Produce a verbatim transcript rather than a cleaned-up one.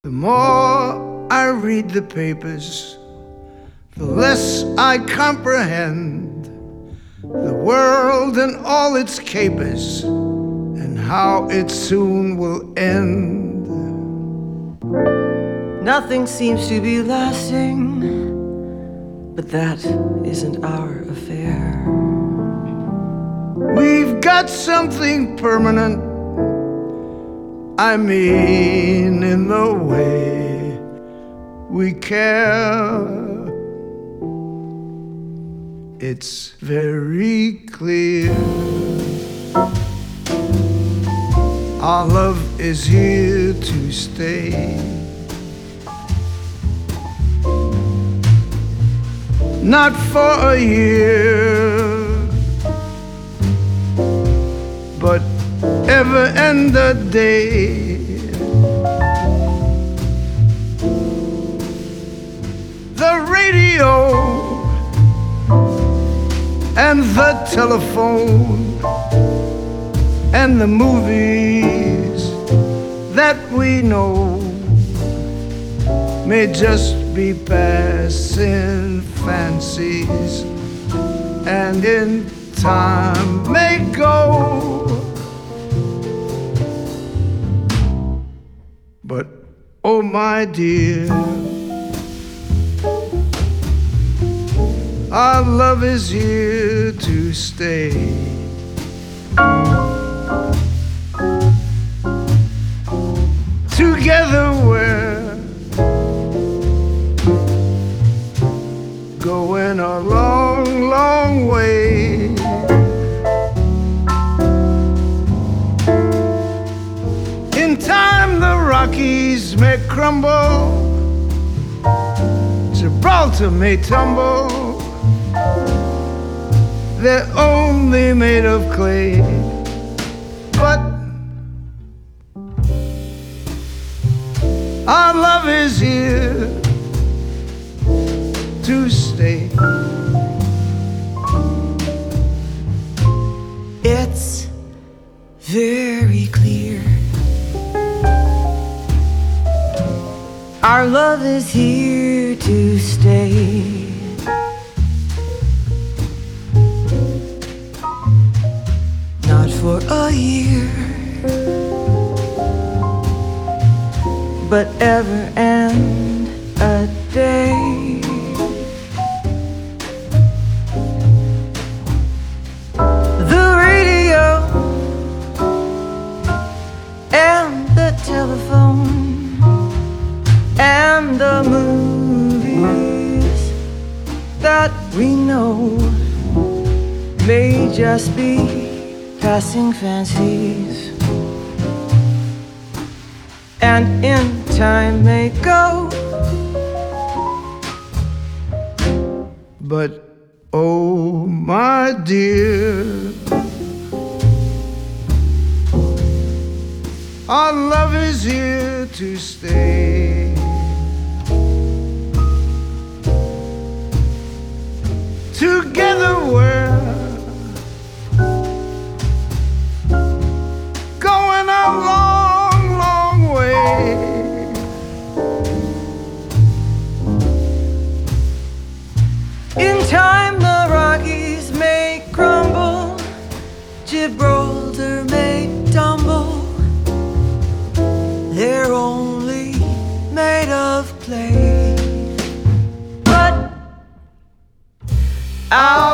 The more I read the papers, the less I comprehend the world and all its capers, and how it soon will end. Nothing seems to be lasting, but that isn't our affair. We've got something permanent, I mean in the way we care. It's very clear our love is here to stay. Not for a year, but ever and a day. The radio and the telephone and the movies that we know may just be passing fancies, and in time may go. But oh my dear, our love is here to stay. Together we're going a long, long way. In time the Rockies may crumble, Gibraltar may tumble, they're only made of clay. But our love is here to stay. It's very clear our love is here to stay. Not for a year, but ever and a day. The radio and the telephone and the movies that we know may just be passing fancies, and in time may go. But oh my dear, our love is here to stay. Together we're going a long, long way. In time the Rockies may crumble, Gibraltar may tumble, they're only made of clay. But Our